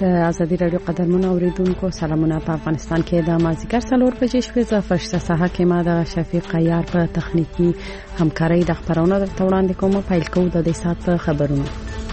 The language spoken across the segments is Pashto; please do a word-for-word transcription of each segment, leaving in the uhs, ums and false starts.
د ازادي رادیو قدرمن اوریدونکو سلامونه. په افغانستان کې د مازیګر څلور بجې شپې ز فرشته ساحه کې ما د شفیق عیار په تخنیکی همکاري د خبرونو د توړاندې کومه پیل کوو د دې سات خبرونه.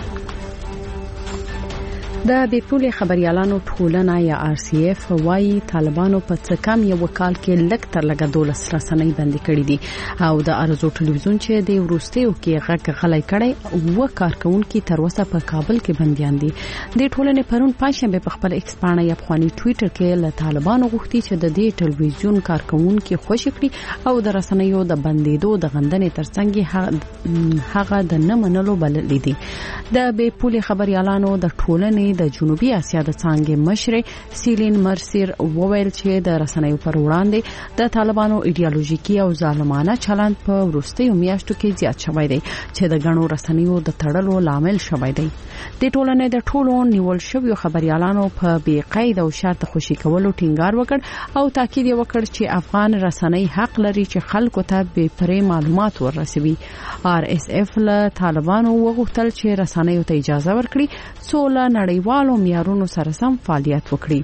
د بیپولي خبريالانو ټولنه یا آر سی اف وايي طالبانو په څه کم یو کال کې لږ تر لږه دولس رسنۍ بندي کړې دي او د ارزو ټلویزیون چې د ورستیو کې غږ غلای کړي او کارکونکو تر اوسه په کابل کې بنديان دي. د ټولنې پرون پنځشنبه په خپل ایکس باندې یا افغاني ټوئیټر کې له طالبانو غوښتي چې د دې ټلویزیون کارکونکو خوشی کړي او د رسنیو د بندیدو د غندنې ترڅنګ هغه د نه منلو بلل دي. د بیپولي خبريالانو د ټولنې د جنوبي اسیا د څنګه مشر سیلین مرسیر وویل چې د رسنیو پر وړاندې د طالبانو ایډیالوژیکي او ظالمانه چلند په وروستیو میاشتو کې زیات شوی دی چې د غنو رسنیو د تړلو لامل شوی دی. د ټولنې د ټولو نیول شویو خبريالانو په بی قید او شرط خوشی کولو ټینګار وکړ او تاکید وکړ چې افغان رسنۍ حق لري چې خلکو ته به پرې معلومات ورسوي. آر اس اف له طالبانو وغوښتل چې رسنیو ته اجازه ورکړي څو نړیوالو معیارونو سره سم فعالیت وکړي.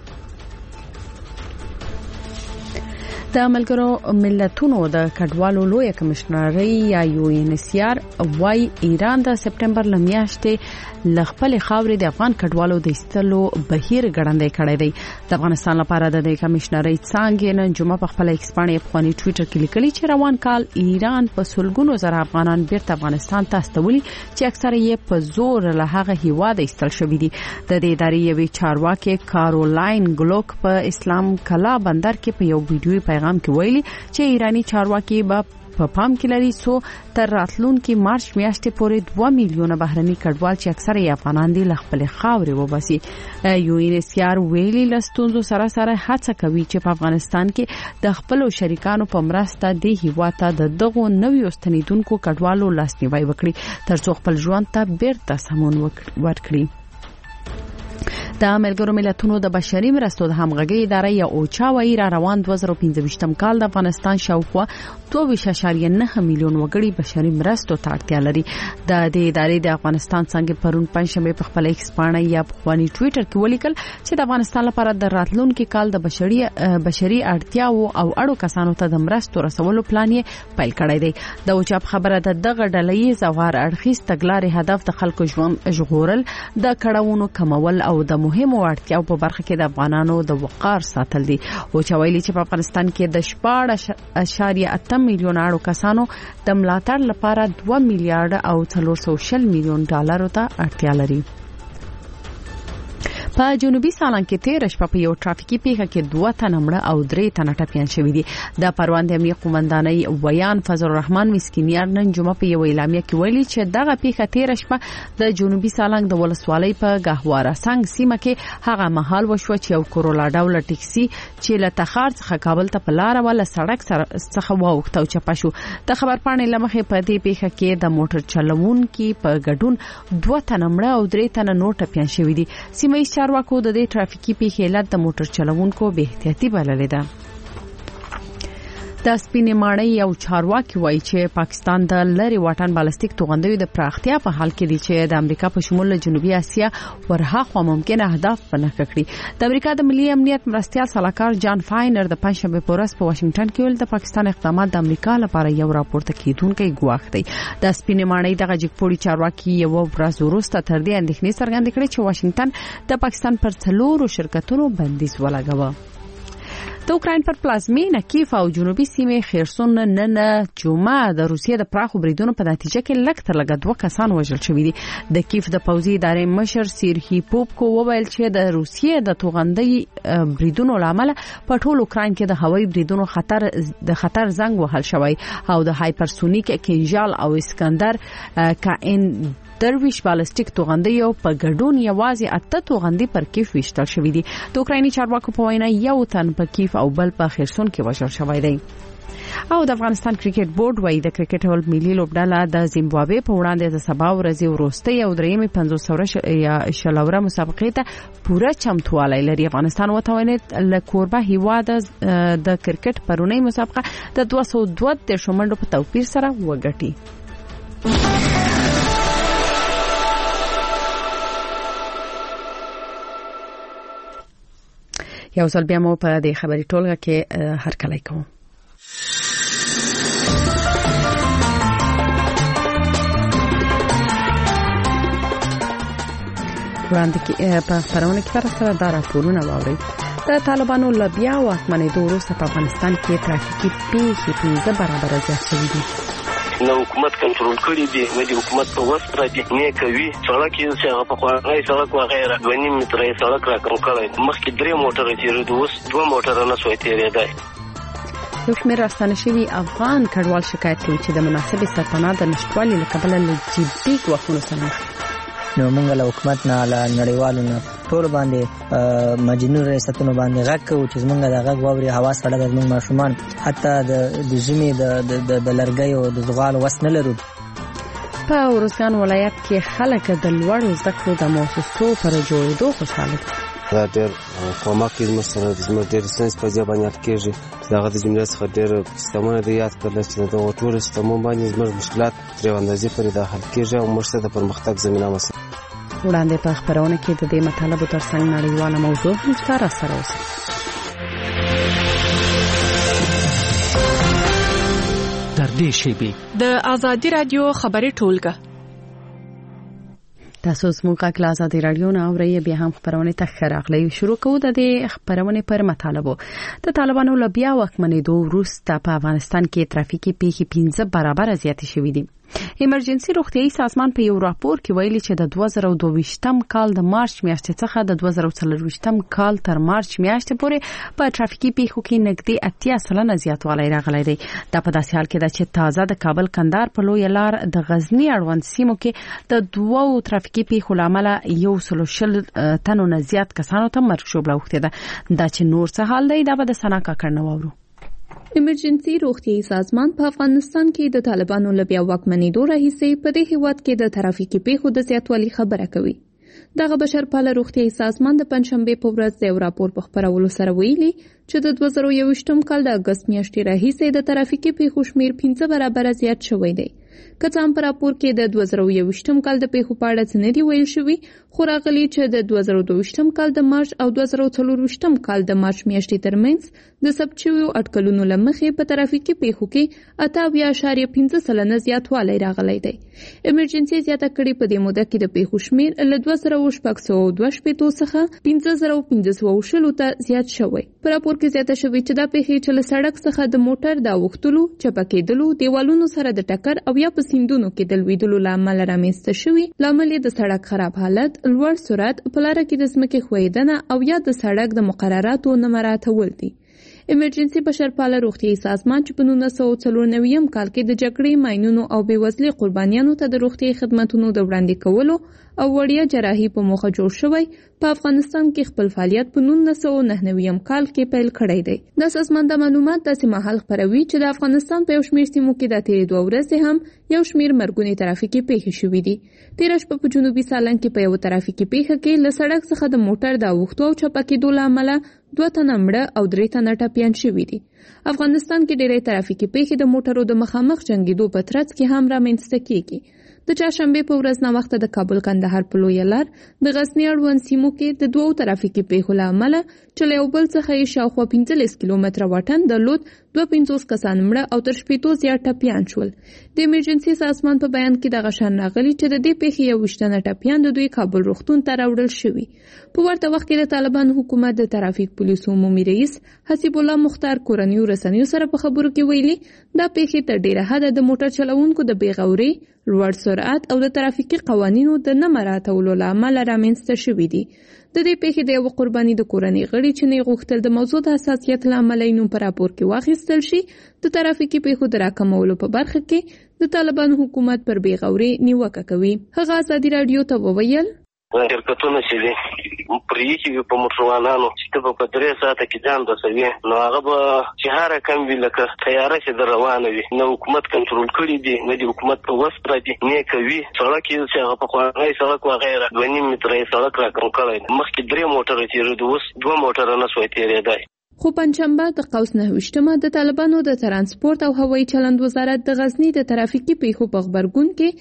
د ملګرو ملتونو د کډوالو لوی کمشنري یا یو ان ایس سی آر وايي ایران د سپټمبر لمیاشتې لغپل خاورې د افغان کډوالو د استلو بهیر ګړندې کړی دی. د افغانستان لپاره د کمشنري څنګه نن جمعه په خپل ایکس باندې افغاني ټوئیټر کې لیکلي چې روان کال ایران په سلګونو زره افغانان بیرته افغانستان ته استولي چې اکثره یې په زور له هغه هیواد ایستل شوی دي. د دې ادارې یوې چارواکي کارولاین ګلوک په اسلام کلا بندر کې په یو ویډیوي پیغام کې ویلي چې ایرانی چارواکي به په پام کې لري سو تر راتلونکي مارچ میاشتې پورې دوه میلیونه بهرني کډوال چې اکثره یې افغانان دي له خپل خاورې وباسي. یو ان ایس سی آر ویلي لستونزو سره سره هڅه کوي چې په افغانستان کې د خپل شریکانو په مرسته د هیواته د دغو نویو ستنیدونکو کډوالو لاسنیوي وکړي ترڅو خپل ژوند ته بیرته سمون ورکړي. د ملګرو ملتونو د بشري مرستو د همغږي ادارې یا اوچا وايي را روان دوه زره پنځه کال د افغانستان شاوخوا دوه اعشاریه نه میلیون وګړي بشري مرستو ته اړتیا لري. د دې ادارې د افغانستان څنګه پرون پنځشنبه په خپل ایکس باندې یا افغاني ټوئیټر کې ولیکل چې د افغانستان لپاره د راتلونکي کال د بشري بشري اړتیاو او اړو کسانو ته د مرستو رسولو پلان یې پیل کړی دی. د اوچا خبره د دغه ډلې زوار اړخیز تګلارې هدف د خلکو ژوند ژغورل د کډوونو کمول او د مهمو اړتیاو په برخه کې د افغانانو د وقار ساتل دي. او چې ویلي چې په افغانستان کې د شپږ اعشاریه اته میلیون اړو کسانو د ملاتړ لپاره دوه میلیارډ او څلور سوه شل میلیون ډالر ته اړتیا لري. په جنوبي سالنګ کې تیر شپه په یو ټرافیکي پیښه کې دوه تنه مړه او درې تنه ټپيان شوي دي. د پروان د امنیت قومندانۍ ویان فضل الرحمن مسکینیار نن جمعه په یو اعلامیه کې ویلي چې دغه پیښه تیر شپه د جنوبي سالنګ د ولسوالۍ په گهواره څنګ سیمه کې هغه مهال وشو چې یو کورولا ډول ټیکسي چې له تخار څخه کابل ته په لار ولا سړک څخه واوښته او چپه شو. د خبرپاڼې لمخې په دې پیښه کې د موټر چلوونکي په ګډون دوه تنه مړه او درې تنه نور ټپيان شوي دي. سیمه چارواکو د دې ټرافیکي پیښې علت د موټر چلوونکو بې احتیاطي بللې ده. د سپینې ماڼۍ یو چارواکي وایي چې پاکستان د لری واټن بالستیک توغندیو د پراختیا په حال کې دی چې د امریکا په شمول جنوبي اسیا ورهاخوا ممکن اهداف پنهک کړي. د امریکا د ملي امنیت مرستيال صلاحکار جان فاینر د پنځشنبه په ورځ په واشنگټن کې ول د پاکستان اقدامات د امریکا لپاره یو راپورته کیدونکي ګواښ دی. د سپینې ماڼۍ دغه جګپوړي چارواکي یو ورځ وروسته تر دې اندېښنې څرګندې کړې چې واشنگټن د پاکستان پر څلورو شرکتونو بندیز ولګاوه. د اوکراین پر پلازمینه کیف او جنوبي سیمه خرسون نن جمعه د روسیې د پراخو بریدونو په نتیجه کې لږ تر لږه دوه کسان وژل شوي دي. د کیف د پوځي ادارې مشر سیرهی پوپکو وویل چې د روسیې د توغندۍ بریدونو لامل په ټول اوکراین کې د هوایي بریدونو خطر د خطر زنګ وهل شوی او د هایپرسونیک کینژال او اسکندر کائن درویش بالستیک توغندیو په ګډون یوازې اته توغندي پر کیف وشتل شوې دي. د اوکرایني چارواکو په وینا یو تن په کیف او بل په خرسون کې وژل شوی دی. او د افغانستان کرکټ بورډ وايي د کرکټ ټول ملي لوبډله د زیمبابوې په وړاندې د سبا ورځې وروستۍ او درېیمې پنځوس سوه یا شلوره مسابقې ته پوره چمتوالی لري. افغانستان وتوانید له کوربه هیواد د کرکټ پرونی مسابقه د دوه سوه دوه دېرش منډو په توپیر سره وګټي. یو ځل بیا مو په دې خبري ټولګه کې هرکلی کوم. وړاندې کې په خبرونه کې تر سره دا راپورونه واوري. د طالبانو له بیا واکمنېدو وروسته په افغانستان کې ترافیکي پیښې پنځه برابره زیات شوې دي. نو حکومت کنټرول کړی دی، نو د حکومت په وس را دي نه کوي. سړک یې چې هغه په خوانای سړک وغیرہ ونی مترې سړک را کوم کړی، مخکې درې موټر تیرېدو، اوس دوه موټر نه سوي تیرېدای. یو شمېر راستانه شوي افغان کډوال شکایت کوي چې د مناسبې سرپناه د نشټوالي له کبله له جدي ګواښونو سره مخ. نو موږ له حکومت نه له نړیوالو نه ټول باندې مجنون ریاستونو باندې غږ کوو چې موږ د غږ واوري هوا سره د موږ ماشومان حتی د د ژمي د د لرګي او د زغال وس نه لرو. په ورسان ولایت کې خلک د لوړو زده کړو د مؤسسو پر جوړېدو خوشاله دي. دا ډېر کومک کوي مسره د زموږ ډېر ساينس په ځای باندې کېږي. داغه د جملې څخه ډېر سیستمونه د یاد کړل چې د ټول سیستمونو باندې زموږ مشکلات تر اندازې پورې د حل کېږي او موږ ته د پرمختګ زمينه مسله. وړاندې په خبرونه کې د دې مطالبه ترڅنګ نړیواله موضوع هم سره سره اوسه. در دې شیبې د آزادي رادیو خبري ټولګه تاسو زموږ کله آزادي رادیو نه اورئ. بیا هم خبرونه ته خراغلی شروع کوو. د دې خبرونه پر مطالبه د طالبانو له بیا واکمنېدو وروسته په افغانستان کې ترافیکي پیښې پنځه برابر زیاتې شوې دي. ایمرجنسي روغتيایي سازمان په یو راپور کې ویلي چې د دوه زره او دوه ویشتم کال د مارچ میاشتې څخه د دوه زره او څلور ویشتم کال تر مارچ میاشتې پورې په ترافیکي پیښو کې نږدې اتیا سلنه زیاتوالی راغلی دی. دا په داسې حال کې ده چې تازه د کابل کندهار په لویه لار د غزنی اړوند سیمو کې د دوو ترافیکي پیښو له امله یو سل شل تنو نه زیات کسانو ته مرګ ژوبله اوښتې ده. دا چې نور څه حال دی دا به د سنا کاکړ نه واورو. ایمرجنسي روغتيایي سازمان په افغانستان کې د طالبانو له بیا واکمنېدو راهیسې په دې هیواد کې د ترافیکي پیښو د زیاتوالي خبره کوي. دغه بشرپاله روغتيایي سازمان د پنځشنبه په ورځ د یو راپور په خبرولو سره ویلي چې د دوه زره یو ویشتم کال د اگست میاشتې راهیسې د ترافیکي پیښو شمیر پنځه برابره زیات شوی دی. که څه هم په راپور کې د دوه زره یو ویشتم کال د پیښو په اړه څه نه دی ویل شوي، خو راغلي چې د دوه زره دوه ویشتم کال د مارچ او دوه زره څلور ویشتم کال د مارچ میاشتې ترمنځ د ثبت شویو اټکلونو له مخې په ترافیکي پیښو کې اته اویا اعشاریه پنځه سلنه زیاتوالی راغلی دی. ایمرجنسي زیاته کړې په دې موده کې د پیښو شمیر له دوه زره شپږ سوه دوه شپېتو څخه پنځه زره پنځه سوه شلو ته زیات شوی. په راپور کې زیاته شوې چې دا پیښې چې له سړک څخه د موټر د اوښتلو، چپه کېدلو، دیوالونو سره د ټکر او یا په سیندونو کې د لویدلو له امله رامنځته شوي، لامل یې د سړک خراب حالت، لوړ سرعت، په لاره کې د ځمکې ښویېدنه او یا د سړک د مقرراتو نه مراعاتول دي. ایمرجنسي بشرپاله روغتيایي سازمان چې په نولس سوه څلور نوي کال کې د جګړې، ماینونو او بېوزلۍ قربانیانو ته د روغتيایي خدماتونو د وړاندې کولو او وړیا جراحي په موخه جوړ شوی، په افغانستان کې خپل فعالیت په نولس سوه نهه نوي کال کې پیل کړی دی. دا سازمان د معلومات داسې مهال خپروي چې د افغانستان په یو شمېر سیمو کې د تېرې دوه ورځې هم یو شمېر مرګونې ترافیکي پیښې شوې دي. تېره شپه په جنوبي سالنګ کې په یو ترافیکي پیښه کې له سړک څخه د موټر د اوښتو او چپه کېدو له امله دوه تنه مړه او درې تنه ټپیان شوي دي. افغانستان کې ډېرې ترافیکي پیښې د موټرو د مخامخ جنګېدو په ترڅ کې هم رامنځته کېږي. د چهارشنبه په ورځ ناوخته د کابل کندهار په لویه لار د غزنی اړوند سیمو کې د دوو ترافیکي پیښو له امله چې له یو بل څخه یې شاوخوا پنځلس کیلومتره واټن درلود، دوه پنځوس کسان مړه او تر شپېتو زیات ټپیان شول. د ایمرجنسي سازمان په بیان کې دغه شان راغلي چې د دې پیښې یو ویشتنه ټپیان د دوی کابل روغتون ته راوړل شوي. په ورته وخت کې د طالبان حکومت د ترافیک پولیسو عمومي رئیس حسیب الله مختار کورنیو رسنیو سره په خبرو کې ویلي دا پیښې تر ډیره حده د موټر چلوونکو د بېغورۍ، لوړ سرعت او د ترافیکي قوانینو د نه مراعاتولو له امله رامنځته شوي دي. د دې پیښې د یو قرباني د کورنۍ غړي چې نه غوښتل د موضوع د حساسیت له امله یې نوم په راپور کې واخیستل شي، د ترافیکي پیښو د راکمولو په برخه کې د طالبان حکومت پر بېغورۍ نیوکه کوي. هغه ازادي راډیو ته وویل شرکتونه چې دي پرې کې په موټروانانو چې ته په درې ساعته کې ځان رسوي، نو هغه به چې هر کم وي لکه تیاره چې در روانه وي. نو حکومت کنټرول کړی دی، نو د حکومت په وس را دي نه کوي. سړک یې چې هغه په خوانای سړک وغیرہ دوه نیم مترې سړک را کوم کړی، مخکې درې موټر تیرېدو، اوس دوه موټر نه سوي تیرېدای. خو پنځشنبه د قوس نهه ویشتمه د طالبانو د ترانسپورت او هوایي چلند وزارت د غزنی د ترافیکي پیښو په خبرګون کې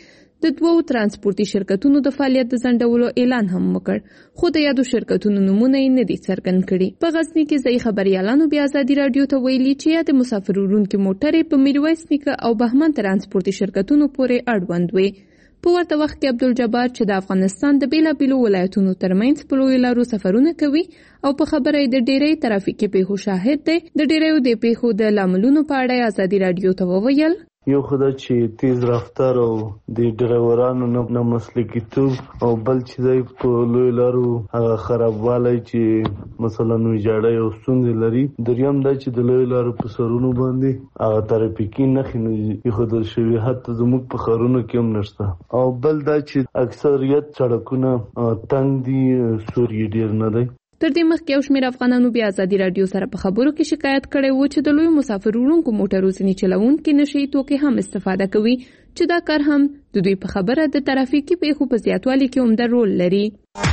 د دوو ترانسپورتي شرکتونو د فعالیت د ځنډولو اعلان هم وکړ، خو د یادو شرکتونو نومونه یې نه دي څرګند کړي. په غزني کې ځایي خبریالانو بیا ازادي راډیو ته ویلي چې یا د مسافر وړونکي موټرې په میرویس نیکه او بهمن ترانسپورتي شرکتونو پورې اړوند وي. په ورته وخت کې عبدالجبار چې د افغانستان د بیلابیلو ولایتونو ترمنځ په لویو لارو سفرونه کوي او په خبره یې د ډیری ترافیکي پیښو شاهد دی، د ډیریو د پیښو د لاملونو په اړه ازادي راډیو ته وویل. یو خدای چې تیز رفتار او د ډرایورانو نه مسلکیتوب او بل چې دی په لوی لارو هغه خرابوالی چې مثلا ویجاړی او ستونزې لري. دریم دا چې د لوی لارو په سرونو باندې هغه ترافیکي نښې نه ایښودل شوي، حتی زموږ په ښارونو کې هم نشته. او بل دا چې اکثریت سړکونه تنګ دي، سور یې ډېر نه دی. تر دې مخکې یو شمېر افغانانو بیا ازادي راډیو سره په خبرو کې شکایت کړی و چې د لوی مسافر وړونکو موټرو ځینې چلوونکي نشي توکي هم استفاده کوي، چې دا کار هم د دوی په خبره د ترافیکي پیښو په زیاتوالي کې عمده رول لري.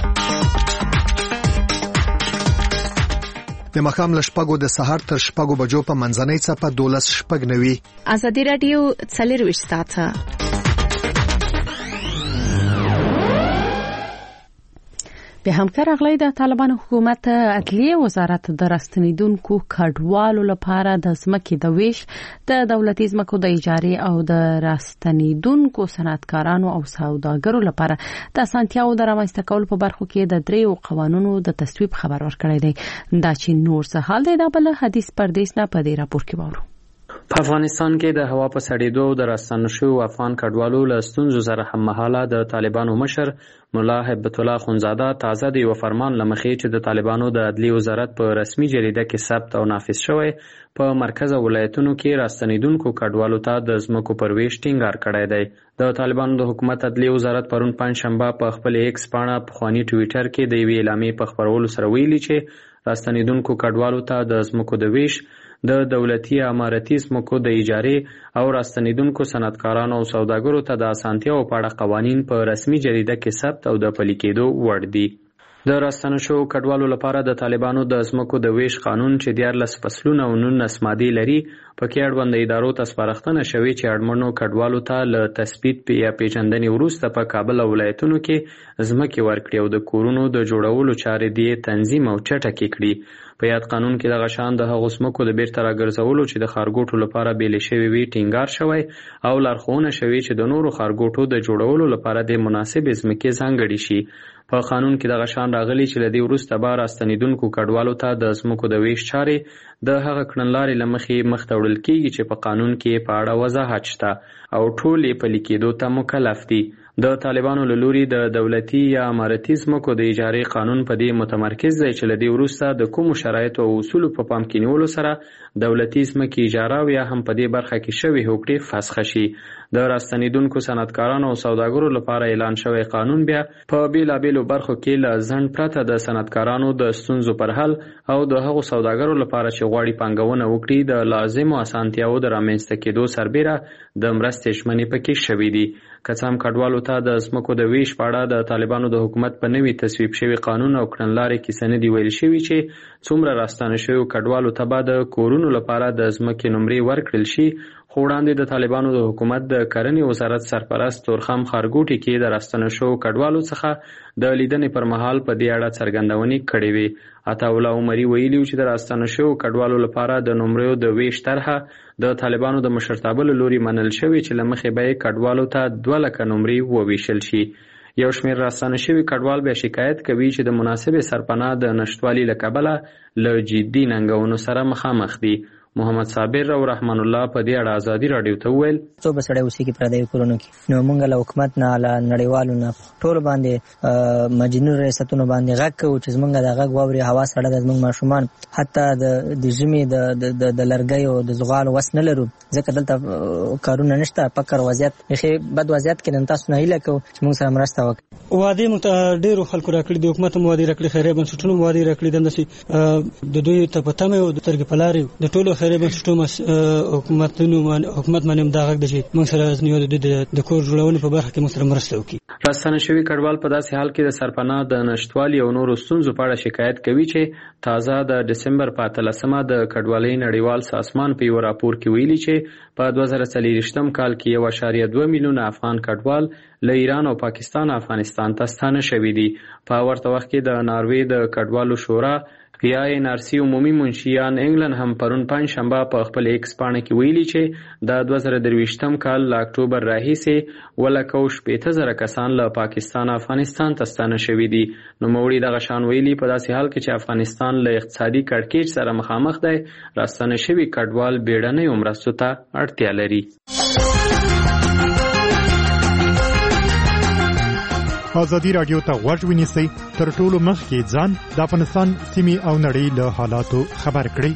د ماښام له شپږو د سهار تر شپږو بجو په منځنۍ څپه دولس شپږ نوي. ازادي راډیو څلرویشت ساعته به همکار اغلی د طالبانو حکومت عدلیه وزارت د راستنیدونکو کډوالو لپاره د ځمکې د ویش، د دولتي ځمکو د اجارې او د راستنیدونکو صنعتکارانو او سوداګرو لپاره د اسانتیاو د رامنځته کولو په برخو کې د دریو قوانونو د تصویب خبر ورکړی دی. دا چې نور څه حال دی دا بل حدیث پردیس نه په دې راپور کې وورو. په افغانستان کې د هوا په سړېدو او د راستنو شویو افغان کډوالو له ستونزو سره هممهاله د طالبانو مشر ملا هیبت الله خونزاده تازه د یو فرمان له مخې چې د طالبانو د عدلیې وزارت په رسمي جریده کې ثبت او نافذ شوی په مرکز او ولایتونو کې راستنیدونکو کډوالو ته د ځمکو پر ویش ټینګار کړی دی. د طالبانو د حکومت عدلیې وزارت پرون پنجشنبه په خپل ایکس پاڼه پخواني ټویټر کې د یوې اعلامیې په خپرولو سره ویلي چې راستنیدونکو کډوالو ته د ځمکو د ویش، د دولتي امارتي ځمکو د اجارې او راستنیدونکو صنعتکارانو او سوداګرو ته د اسانتیاو په اړه قوانین په رسمي جریده کې ثبت او د پلي کېدو وړ دي. د راستنو شویو کډوالو لپاره د طالبانو د ځمکو د ویش قانون چې دیارلس فصلونه او نولس مادې لري، پکې اړوند ادارو ته سپارښتنه شوې چې اړمنو کډوالو ته له تثبیت یا پیژندنې وروسته په کابل او ولایتونو کې ځمکې ورکړي او د کورونو د جوړولو چارې دې تنظیم او چټکې کړي. په یاد قانون کې دغه شان د هغو ځمکو د بیرته راګرځولو چې د ښارګوټو لپاره بیلې شوې وي ټینګار شوی او لارښوونه شوې چې د نورو ښارګوټو د جوړولو لپاره د مناسبې ځمکې ځانګړې شي. په قانون کې دغه شان راغلي چې له دې وروسته به راستنیدونکو کډوالو ته د ځمکو د ویش چارې د هغه کړنلارې له مخې مخته وړل کېږي چې په قانون کې په اړه وضاحت شته او ټول یې پلي کېدو ته مکلف دي. د طالبانو له لوري د دولتي یا امارتي ځمکو د اجارې قانون په دې متمرکز دی چې له دې وروسته د کومو شرایطو او اصولو په پام کې نیولو سره دولتي ځمکې اجاره او یا هم په دې برخه کې شوې هوکړې فسخه شي. د راستنیدونکو صنعتکارانو او سوداګرو لپاره اعلان شوی قانون بیا په بیلابیلو برخو کې له ځنډ پرته د صنعتکارانو د ستونزو پر حل او د هغو سوداګرو لپاره چې غواړي پانګونه وکړي د لازمو اسانتیاوو د رامنځته کېدو سربیره د مرستې ژمنې پکې شوي دي. که څه هم کډوالو ته د ځمکو د ویش په اړه د طالبانو د حکومت په نوي تصویب شوي قانون او کړنلارې کې څه نه دي ویل شوي چې څومره راستانه شویو کډوالو ته به د کورونو لپاره د ځمکې نمرې ورکړل شي، خو وړاندې د طالبانو د حکومت د کرنې وزارت سرپرست تورخم ښارګوټي کې د راستنه شویو کډوالو څخه د لیدنې پر مهال په دې اړه څرګندونې کړې وې. عطاالله عمري ویلي چې د راستنه شویو کډوالو لپاره د نمرو د ویش طرحه د طالبانو د مشرتابه له لوري منل شوې چې له مخې به یې کډوالو ته دوه لکه نمرې وویشل شي. یو شمېر راستنه شوي کډوال بیا شکایت کوي چې د مناسبې سرپناه د نشتوالي له کبله له جدي ننګونو سره مخامخ دي. محمد صابر او رحمان الله په دې اړه ازادي راډیو ته وویل څو بسړی اوسېږي پردیو کورونو کې، نو موږ له حکومت نه له نړیوالو نه ټولو باندې مجنون ریاستونو باندې غږ کوو چې زموږ د غږ واوري هوا سړه ده. زموږ ماشومان حتی د ژمي د لرګیو د زغالو وس نه لرو ځکه دلته کارونه نشته. فقر وضعیت بیخي بد وضعیت کې تاسو نه هیله کوو چې موږ سره مرسته وکړي. وعدې موږ ته ډېرو خلکو راکړي دي، حکومت هم وعدې راکړي، خیریه بنسټونو هم وعدې راکړي دي. همداسې د دوی ته په تمه یو د سترګې په لارې د ټولو خیري بنسټونو حکومتونو حکومت باندې دا غږ د چې موږ سره نیو د کور جوړونې په برخه کې موږ سره مرسته وکړي. راستنه شوی کډوال په داسې حال کې د سرپناه د نشټوالي او نورو ستونزو په اړه شکایت کوي چې تازه د دسمبر په اتلسمه د کډوالۍ نړیوال سازمان په یو راپور کې ویلي چې په دوه زره څلوېښتم کال کې یو اعشاریه دوه میلیونه افغان کډوال له ایران او پاکستان افغانستان ته ستانه شوي دي. په ورته وخت کې د ناروې د کډوالو شورا یا ان آر سی عمومي منشیان انګلند هم پرون پنځ شنبه په خپل ایکس پاڼه کې ویلي چې د دوه زره درویشتم کال له اکتوبر راهیسې ولکه شپېته زره کسان له پاکستان افغانستان ته ستانه شوي دي. نوموړي دغه شان ویلي په داسې حال کې چې افغانستان له اقتصادي کړکېچ سره مخامخ دی، راستنه شوي کډوال بیړنیو مرستو ته اړتیا لري. ازادي راډیو ته غوږ ونیسئ، تر ټولو مخکې ځان د افغانستان سیمې او نړۍ له حالاتو خبر کړئ.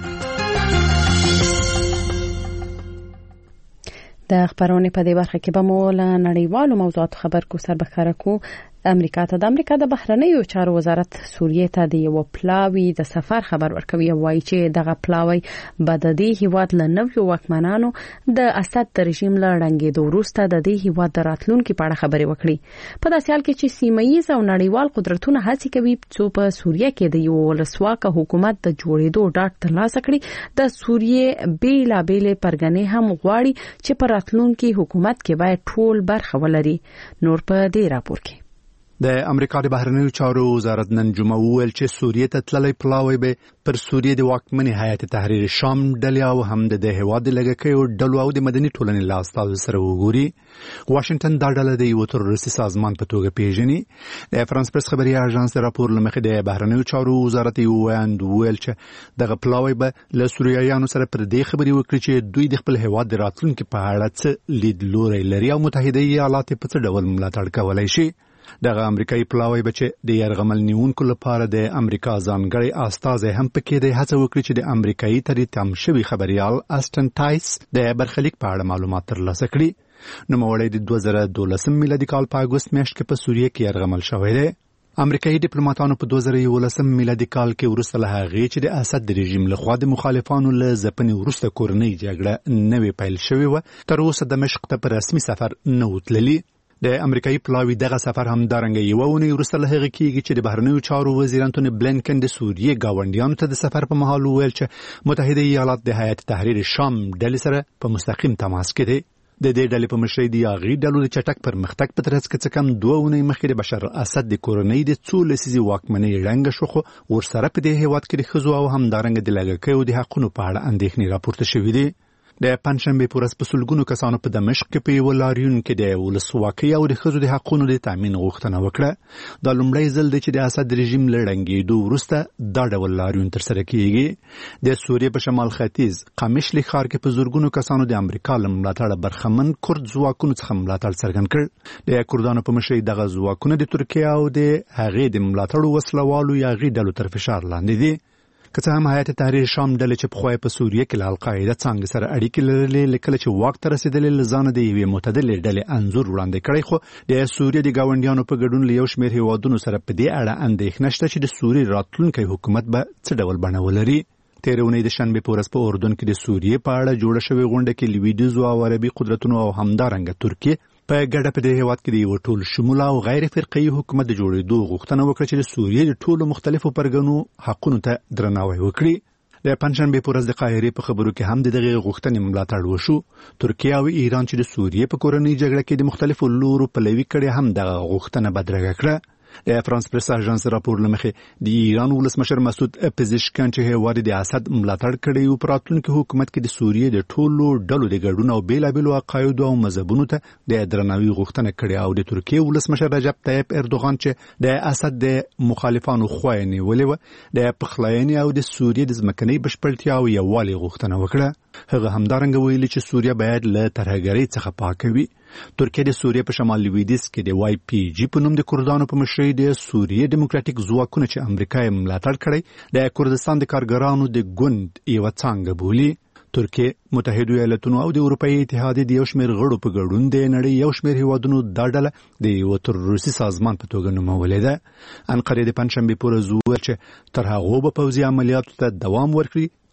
د خبرونې په دې برخه کې به مو له نړیوالو موضوعاتو خبر کو سر بخاره کو. امریکا ته د امریکا د بهرنیو چارو وزارت سوریې ته د یو پلاوی د سفر خبر ورکوي، وایي چې دغه پلاوی به د دې هیواد له نویو واکمنانو د اسد د رژیم له ړنګېدو وروسته د دې هیواد د راتلونکي په اړه خبرې وکړي. په داسې حال کې چې سیمه ییز او نړیوال قدرتونه هڅې کوي څو په سوریه کې د یو ولسواکه حکومت د جوړېدو ډاډ ترلاسه کړي، د سوریې بیلابېلې پرګنې هم غواړي چې په راتلونکي حکومت کې باید ټول برخه ولري. نور په دې راپور کې د امریکا د بهرنیو چارو وزارت نن جمعه وویل چې سوریې ته تللی پلاوی به پر سوریې د واکمنې هیئت تحریر شام ډلې او هم د هیواد د لږکیو ډلو او د مدني ټولنې له استازو سره وګوري. واشنگټن دا ډله د یو تروریستي سازمان په توګه پیژني. د فرانس پریس خبري اژانس د راپور له مخې د بهرنیو چارو وزارت یو ویاند ویل چې دغه پلاوی به له سوریایانو سره پر دې خبري وکړي چې دوی د خپل هیواد د راتلونکي په اړه څه لیدلوري لري او متحده ایالات په څه ډول ملاتړ کولای شي. دغه امریکایي پلاوی به چې د یرغمل نیونکو لپاره د امریکا ځانګړی استازی هم پکې دی هڅه وکړي چې د امریکایي ترې تم شوي خبريال اسټن ټایس د برخلیک په اړه معلومات ترلاسه کړي. نوموړی د دوه زره دولسم میلادي کال په اګوست میاشت کې په سوریه کې یرغمل شوی دی. امریکایي ډیپلوماټانو په دوه زره یولسم میلادي کال کې وروسته له هغې چې د اسد د رژیم لخوا د مخالفانو له ځپنې وروسته کورنۍ جګړه نوې پیل شوې وه، تر اوسه دمشق ته په رسمي سفر نه و تللي. د امریکایي پلاوی دغه سفر هم دارنګه یوه اونۍ وروسته له هغې کېږي چې د بهرنیو چارو وزیر انتوني بلینکن د سوریې ګاونډیانو ته د سفر په مهال وویل چې متحده ایالات د هیئت تحریر شام ډلې سره په مستقیم تماس کې دی. د دې ډلې په مشرۍ د هغې ډلو د چټک پرمختګ په ترڅ کې څه کم دوه اونۍ مخکې د بشر اسد د کورنۍ د څو لسیزې واکمنۍ ړنګه شو، خو ورسره په دې هیواد کې د ښځو او همدارنګه د لږکیو د حقونو په اړه اندېښنې راپورته شوي دي. د پنځشنبې په ورځ په سلګونو کسانو په دمشق کې په یوه لاریون کې د ولسواکۍ او د ښځو د حقونو د تامین غوښتنه وکړه. دا لومړی ځل دی چې د اسد رژیم له ړنګېدو وروسته دا ډول لاریون ترسره کېږي. د سوریې په شمال ختیځ قمشلي ښار کې په زرګونو کسانو د امریکا له ملاتړه برخمن کورد ځواکونو څخه ملاتړ څرګند کړ. د کردانو په مشرۍ دغه ځواکونه د ترکیه او د هغې د ملاتړو وسلوالو یا هغې ډلو تر فشار لاندې دي. که څه هم هیئت تحریر شام ډلې چې پخوا په سوریه کې له القاعده څانګې سره اړیکې لرلې، کله چې واک ته رسېدلې له ځانه د یوې معتدلې ډلې انځور وړاندې کړی، خو د سوریې د ګاونډیانو په ګډون له یو شمېر هیوادونو سره په دې اړه اندېښنه شته چې د سوریې راتلونکی حکومت به څه ډول بڼه ولري. تېره اونۍ د شنبې په ورځ په اردن کې د سوریې په اړه جوړه شوې غونډه کې لویدیځو او عربي قدرتونو او همدارنګه ترکیې په ګډه په دې هیواد کې د یو ټول شموله او غیر فرقه‌ایي حکومت د جوړېدو غوښتنه وکړه چې د سوریې د ټولو مختلفو پرګنو حقونو ته درناوی وکړي. د پنځشنبې په ورځ د قاهرې په خبرو کې هم د دغې غوښتنې ملاتړ وشو. ترکیه او ایران چې د سوریې په کورنۍ جګړه کې د مختلفو لورو پلوي کړي هم دغه غوښتنه بدرګه کړه. د فرانس پریس اژانس راپور له مخې د ایران ولسمشر مسعود پزشکیان چې هیواد د اسد ملاتړ کړی او په راتلونکي حکومت کې د سوریې د ټولو ډلو د ګډون او بیلابېلو عقایدو او مذهبونو ته د درناوي غوښتنه کړې، او د ترکیې ولسمشر رجب طیب اردوغان چې د اسد د مخالفانو خوا یې نیولې وه، د پخلاینې او د سوریې د ځمکنۍ بشپړتیا او یووالي غوښتنه وکړه. هغه همدارنګه ویلي چې سوریه باید له ترهګرۍ څخه پاکه وي. ترکیه د سوریې په شمال لویدیځ کې د وای پی جی په نوم د کردانو په مشرۍ د سوریې دیموکراتیک ځواکونه چې امریکا یې ملاتړ کړی د کردستان د کارګرانو د ګوند یوه څانګه بولي. ترکیه متحده ایالاتونو او د اروپایي اتحادیې د یو شمېر غړو په ګډون د نړۍ یو شمېر هیوادونو دا ډله د یو تروریستي سازمان په توګه نومولې ده. انقرې د پنځشنبې په ورځ وویل چې تر هغو به پوځي عملیاتو ته دوام ورکړي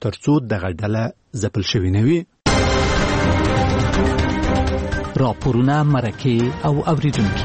ترڅو دغه ډله ځپل شوې نه وي. راپورونه، مرکې او اوریدونکي.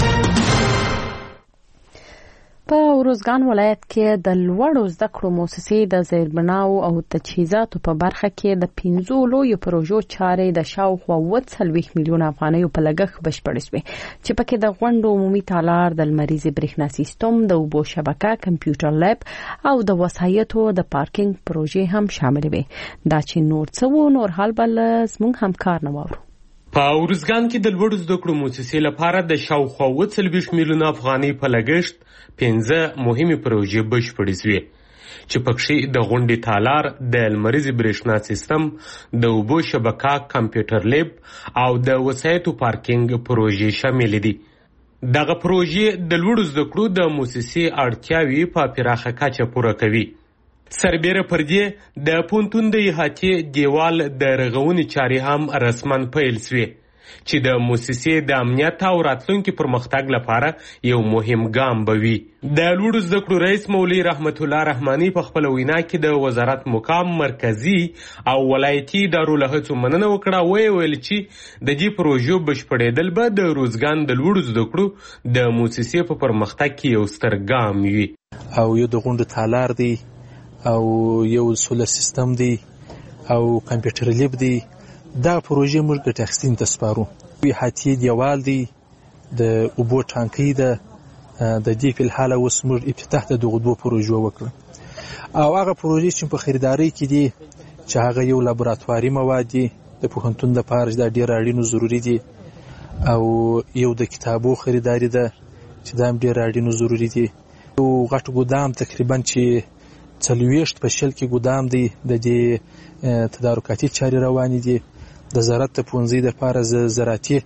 په ارزګان ولایت کې د لوړو زده کړو مؤسسې د زیربناو او تجهیزاتو په برخه کې د پنځو لویو پروژو چارې د شاوخوا اووه څلوېښت میلیونه افغانیو په لګښت بشپړې شوې چې پکې د غونډو عمومي تالار، د لمریزې برېښنا سیستم، د اوبو شبکه، کمپیوټر لیب او د وسایطو د پارکینګ پروژې هم شامل وي. دا چې نور څه وو، نور حال بل زموږ همکار نه واورو. په ارزګان کې د لوړو زده کړو مؤسسې لپاره د شاوخوا اووه څلوېښت میلیونه افغانۍ په لګښت پنځه مهمې پروژې بشپړې شوې چې پکې د غونډې تالار، د لمریزې برېښنا سیستم، د اوبو شبکه، کمپیوټر لیب او د وسایطو پارکینګ پروژې شامل دي. دغه پروژې د لوړو زده کړو د مؤسسې اړتیاوې په پراخه کچه پوره کوي. سربیره پر دې د پونتون د احاطې دیوال د رغونې چارې هم رسما پیل شوې چې د مؤسسې د امنیت او راتلونکي پرمختګ لپاره یو مهم ګام به وي. د لوړو زده کړو رئیس مولوي رحمت الله رحماني په خپله وینا کې د وزارت مقام، مرکزي او ولایتي ادارو له هڅو مننه وکړه. ویې ویل چې د دې پروژو بشپړېدل به د روزګان د لوړو زده کړو د مؤسسې په پرمختګ کې یو ستر ګام وي. او یو د غونډو تالار دی او یو سولر سیستم دی او کمپیوټر لیب دی. دا پروژې موږ ګټه اخیستنې ته سپارو. احاطې دیوال دی، د اوبو ټانکۍ ده. د دې په الحال اوس موږ افتتاح د دغو دوو پروژو وکړه. او هغه پروژې چې په خریدارۍ کې دي چې هغه یو لابراتواري مواد دي د پوهنتون لپاره، دا ډېر اړین او ضروري دي. او یو د کتابو خریداري ده چې دا هم ډېر اړین او ضروري دي. یو غټ ګودام تقریبا چې څلوېښت په شل کې ګودام دی، د دې تدارکاتي چارې روانې دي. د زراعت د پوهنځي لپاره زراعتي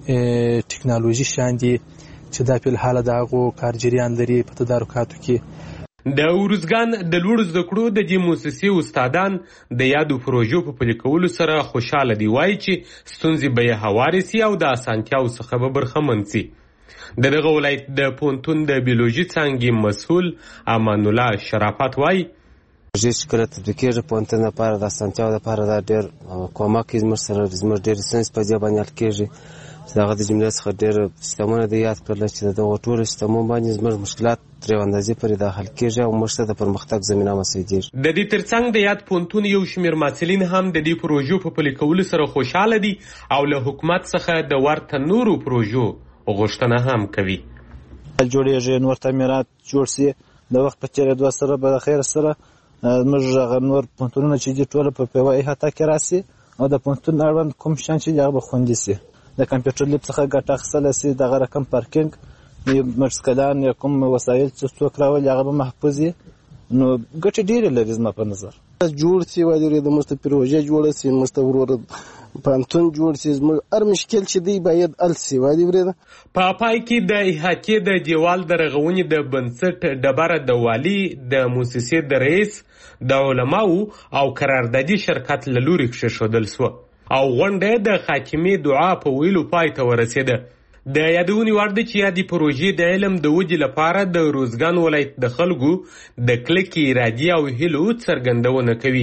ټکنالوژي شیان دي چې دا په الحال د هغو کار جریان لري په تدارکاتو کې. د ارزګان د لوړو زده کړو د دې مؤسسې استادان د یادو پروژو په پلي کولو سره خوشحاله دي. وایي چې ستونزې به یې هوارې سي او د اسانتیاو څخه به برخمن سي. د دغه ولایت د پوهنتون د بیولوژي څانګې مسؤل امان الله شرافت وایي پروژې چې کله تطبیقېږي پوهنتون لپاره د اسانتیاو لپاره دا ډېر کومک کوي. زموږ سره زموږ ډېر ساینس په دې باندې حل کېږي چې د هغه د جملې څخه ډېر سیستمونه د یاد کړل چې د دغو ټولو سیستمونو باندې زموږ مشکلات تر یوې اندازې پورې دا حل کېږي او موږ ته د پرمختګ زمینه مساعدېږي. د دې ترڅنګ د یاد پوهنتون یو شمېر محصلین هم د دې پروژو په پلي کولو سره خوشحاله دي او له حکومت څخه د ورته نورو پروژو غوښتنه هم کوي. جوړېږي نور تعمیرات جوړ سي د وخت په تېرېدو سره به د خیر سره موږ هغه نور پوهنتونونه چې دي ټوله په یوه احاطه کې راسي او د پوهنتون اړوند کوم شیان چې دي هغه به خوندي سي. د کمپیوټر لیب څخه ګټه اخیستلی سي، دغه رقم پارکینګ مرسکدان یا کوم وسایل چې څوک راولي هغه به محفوظ وي. نو ګټې ډېرې لري زما په نظر. جوړ سي وایي د موږ ته پروژې جوړه سي، موږ ته ورور پوهنتون جوړ سي، زموږ هر مشکل چې دی باید حل سي. وایي ورېده په پای کې د احاطې د دیوال د رغونې د بنسټ ډبره د والي، د مؤسسې د رئیس، د علماو او قراردادي شرکت له لوري کېښودل شوه او غونډه د خاتمې دعا په ویلو پای ته ورسېده. د یادونې وړ ده چې یادې پروژې د علم د ودې لپاره د روزګان ولایت د خلکو د کلکې ارادې او هیلو څرګندونه کوي.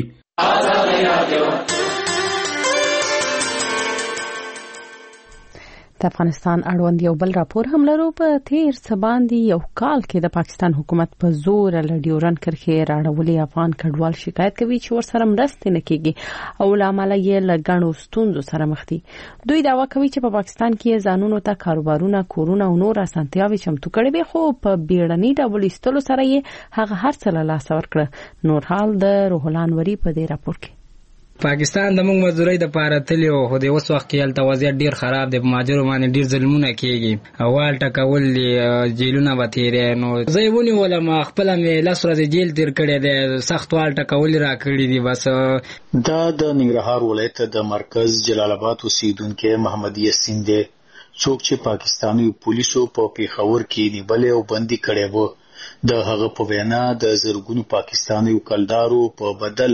د افغانستان اړوند یو بل راپور هم لرو. په تیر څه باندې یو کال کې د پاکستان حکومت په زور له ډیورنډ کرښې راړولې افغان کډوال شکایت کوي چې ورسره مرستې نه کیږي او له امله یې له ګڼو ستونزو سره مخ دي. دوی دعوا کوي چې په پاکستان کې ځانونو ته کاروبارونه، کورونه او نور اسانتیاوې چمتو کړي وي، خو په بیړني ډول ایستلو سره یې هغه هر څه له لاسه ورکړه. نور حال د روح الله انوري په دې راپور کې. پاکستان د موږ مزدوري د پاره تللی او خو د اوس وخت کې هلته وضعیت ډېر خراب دی. په مهاجرو باندې ډېر ظلمونه کېږي، اول ټکول دي، جیلونه به تېرې. نو زه یې ونیولم، خپله مې لس ورځې جیل تېر کړی دی، سخت وال ټکول را کړي دي. بس دا د ننګرهار ولایت د مرکز جلال آباد اوسیدونکی محمد یاسین دی، څوک چې پاکستاني پولیسو په پیښور کې نیولې او بندي کړی و. د هغه په وینا د زرګونو پاکستاني وکلدارو په بدل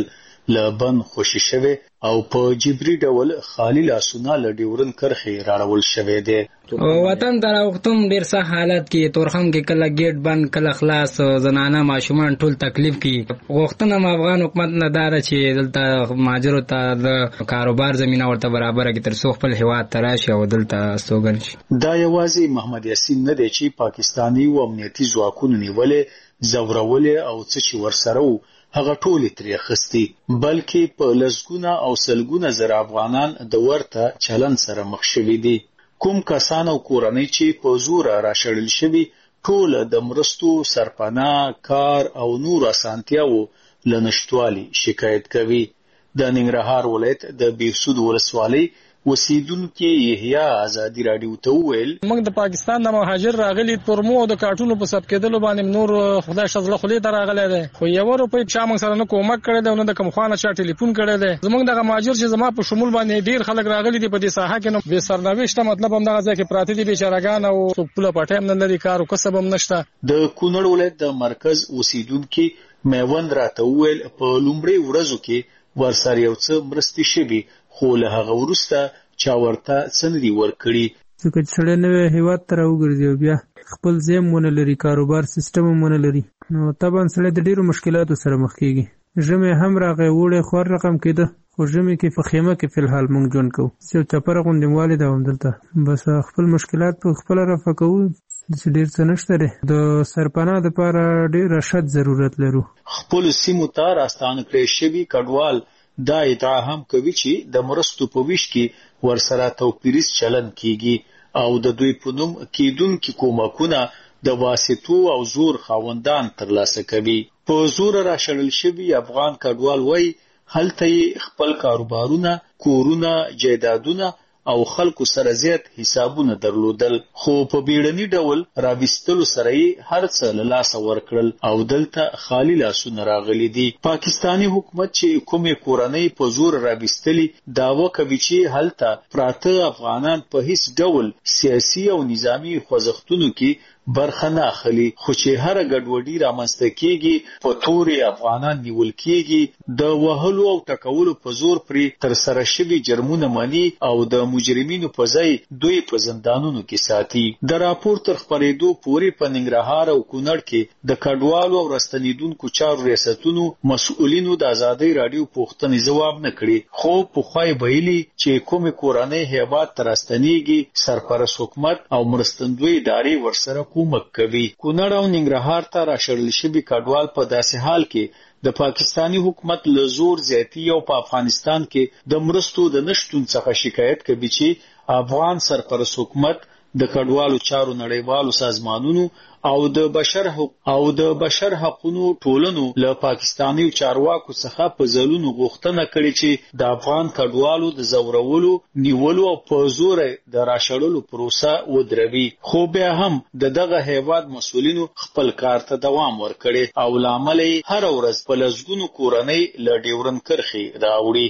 له بند خوشي شوی او په جبري ډول خالی لاسونه له ډیورن کرښې راړول شوی دی. وطن ته راوختم ډېر سخت حالت کې، تورخم کې کله گیټ بند کله خلاص، زنانه ماشومان ټول تکلیف کې. غوښتنه م افغان حکومت نه داره چې دلته مهاجرو ته د کاروبار زمینه ورته برابره کړي تر څو خپل هیواد ته راشي او دلته استوګن شي. دا یوازې محمد یاسین نه دی چې پاکستاني او امنیتي ځواکونو نیولې، ځورولې او څه چې ورسره وو هغه ټولې ترې اخیستي، بلکې په لسګونه او سلګونه زره افغانان د ورته چلن سره مخ شوي دي. کوم کسان او کورنۍ چې په زوره راشړل شوي ټول د مرستو، سرپناه، کار او نور اسانتیاو له نشتوالي شکایت کوي. د ننګرهار ولایت د بهسود ولسوالۍ اوسیدونکي یحیی ازادي راډیو ته وویل موږ د پاکستان د مهاجر راغلي ترمو او د کارټونو په سب کېدلو باندې نور خدای شزله خلې ته راغلی دی، خو یو روپۍ چا موږ سره نه کومک کړی دی، نه د کوم خوانه چا ټلیفون کړی دی. زموږ دغه مهاجر چې زما په شمول باندې ډیر خلک راغلي دي په دې ساحه کې، نو بې سرنوشته مطلب هم دغه ځای کې پراته دي بیچارهګان او څوک پوله پټه هم نه لري، کار او کسب هم نشته. د کونړ ولایت د مرکز اوسیدونکي میوند راته وویل په لومړۍ ورځو کې ورسره یو څه مرستې شوي، خو له هغه وروسته چا ورته څه نه دي ورکړي. ځکه چې سړی نوی هیواد ته راوګرځي او بیا خپل ځای هم ونه لري، کاروبار سیستم هم ونه لري، نو طبعا سړی د ډېرو مشکلاتو سره مخ کېږي. ژمی هم راغی، اوړی خور رقم کېده، خو ژمی کې په خیمه کې فلحال موږ ژوند کوو، یو چپره غوندې والې ده همدلته، بس خپل مشکلات په خپله رفع کوو، داسې ډېر څه نشته دی. د سرپناه دپاره ډېر اشد ضرورت لرو. خپلو سیمو ته راستانه کړی شوي کډوال دا ادعا هم کوي چې د مرستو په ویش کې ورسره توپیریز چلن کیږي او د دوی په نوم کیدونکي کومکونه د واسطو او زور خاوندان ترلاسه کوي. په زور راشړل شوي افغان کډوال وایي هلته یې خپل کاروبارونه، کورونه، جایدادونه او خلکو سره زیات حسابونه درلودل، خو په بیړني ډول راوستلو سره یې هر څه له لاسه ورکړل او دلته خالی لاسونه راغلي دي. پاکستاني حکومت چې کومې کورنۍ په زور راوستلي دعوه کوي چې هلته پراته افغانان په هیڅ ډول سیاسي او نظامی خوځښتونو کې برخه نه اخلي، خو چې هر ګډوډي رامنځته کیږي په تورې افغانان نیول کیږي، د وهلو او ټکولو په زور پرې ترسره شوي جرمونه مني او د مجرمینو په ځای دوی په زندانونو کې ساتي. د راپور تر خپرېدو پورې په ننګرهار او کونړ کې د کډوالو او راستنېدونکو چارو ریاستونو مسؤلینو د ازادۍ راډیو پوښتنې ځواب نه کړي، خو پخوا یې ویلي چې کومې کورنۍ هیواد ته راستنېږي سرپرست حکومت او مرستندوی ادارې ورسره کومک کوي. کونړ او ننګرهار ته راشړل شوي کډوال په داسې حال کې د پاکستاني حکومت له زور زیاتی او په افغانستان کې د مرستو د نشټون څخه شکایت کوي چې افغان سرپرست حکومت د کډوالو چارو نړیوالو سازمانونو او د بشر حق او د بشر حقوقو ټولنو له پاکستاني چارواکو څخه په ځلونو غوښتنه کړې چې د افغان کډوالو د زورولو، نیولو او په زور د راشړلو پروسه ودروي، خو بیا هم د دغه هیواد مسؤلینو خپل کار ته دوام ورکړي او لامل یې هر ورځ په لسګونو کورنۍ له ډیورن کرښې راوړي.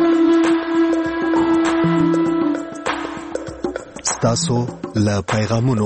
ستاسو له پیغامونو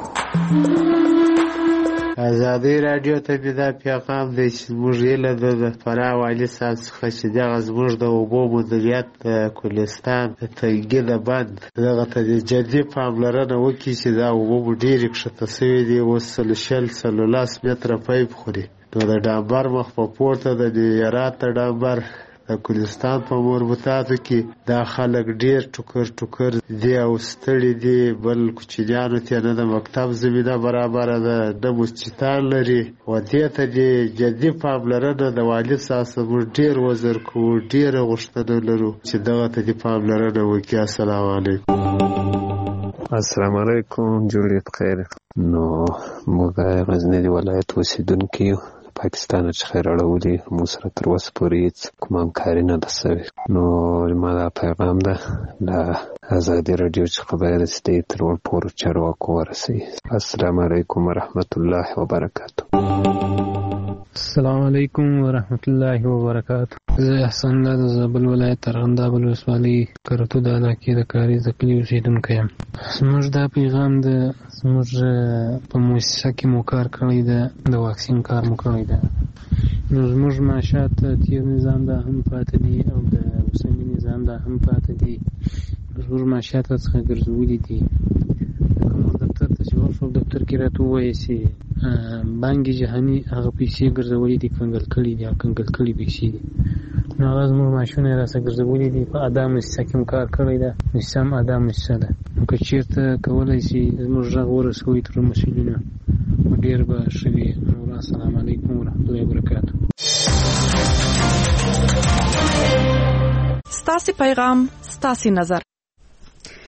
ازادي راډیو ته دا پیغام دی چې موږ یې له د فراه والي صاحب څخه چې دغه زموږ د اوبو مدیریت د کولستان د تنګي د بند دغه ته جدي پاملرنه وکړي چې دا اوبه مو ډېرې کښته سوي دي، اوس څلور شل څلورلس متره پیپ خوري، نو د ډامبر مخ په پورته د هرات د ډامبر د کولستان په مربوطاتو کې دا خلک ډیر ټوکر ټوکر دي او ستړي دي، بل کوچنیانو ته نه د مکتب زمینه برابره ده، نه مسجدان لري، و دې ته دې جدي پاملرنه د والي صاحب موږ ډیر وزر کوو، ډیره غوښتنه لرو چې دغه ته دې پاملرنه وکړي. السلام علیکم. السلام علیکم، جوړې بخیر. نو موږ غزنی ولایت اوسیدونکي یو، پاکستان څخه راړولې، موږ سره تر اوسه پورې هېڅ کومه همکاري نه ده سوې. نو زما دا پیغام ده له ازادي راډیو څخه باید چې دی تر ټولو چارواکو ورسوي. السلام علیکم ورحمت الله وبرکاتو. السلام علیکم ورحمت الله وبرکاتو. زه احسان الله د زابل ولایت ارغنداب ولسوالۍ کرتو د علاقې د کاریز د کلي اوسېدونکی یم. زموږ دا پیغام د زموږ په مؤسسه کې مو کار کړی ده، د واکسین کار مو کړی ده، نو زموږ معاشات تیر نظام دا هم پاتې دي او د اوسني نظام دا هم پاتې دي. زموږ معاشات څخه ګرځولي دي. کوم دفتر ته چې ورشو دفتر کې راته ووایي چې بانک جهاني هغه پیسې ګرځولي دي کنګل کړي دي او کنګل کړي پیسې دي. نو هغه زموږ معاشونه یې راسره ګرځولي دي په ادا موسسه کې هم کار کړی ده. موسسه هم ادا موسسه ده. نو که چېرته کولی شي زموږ غږ ورسوي تر مسؤلینو ډېر به ښه وي. نو السلام علیکم ورحمتالله وبرکاتو. ستاسې پیغام ستاسې نظر.